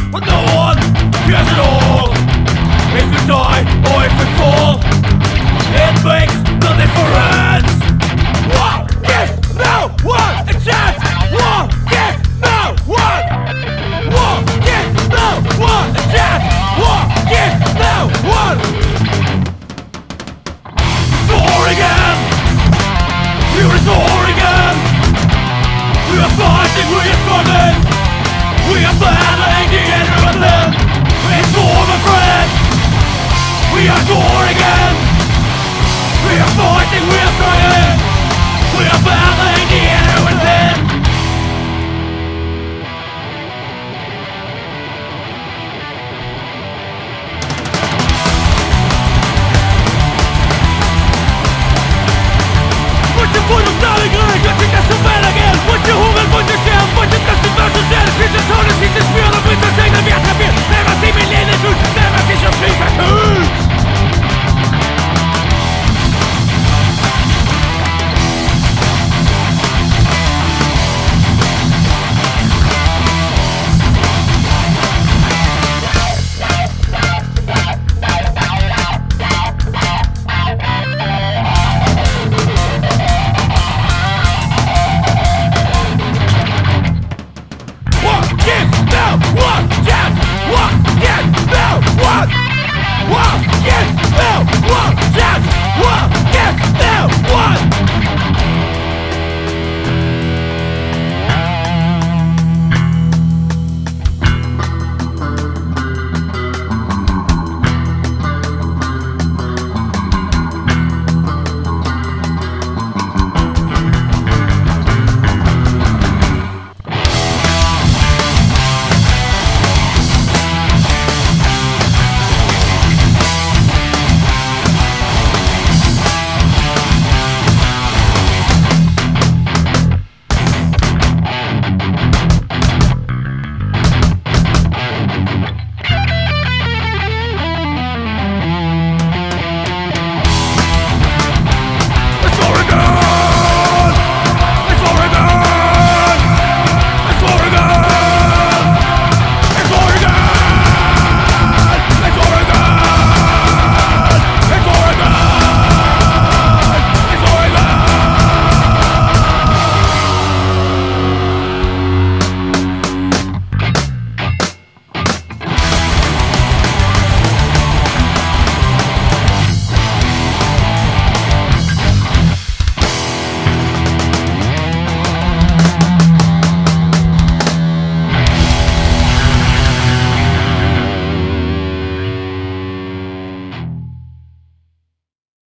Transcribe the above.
but no one cares at all. If you die or if you fall, it makes no difference. War gives no one a chance. War gives no one. War gives no one a chance. War gives no one. Restore again. We restore again. We are fighting, we are struggling. We are battling the enemy within. It's war, my friend. We are war again. We are fighting, we are struggling. We are battling the enemy within. Put your foot up down again. Jag tycker så väl again. Put your hunger, put your shell. Put your trust in versus själv. Finns en sån och sitter spel och byter tegna vet jag fel. Nära till min linje ut. Nära till jag flyger ut. What?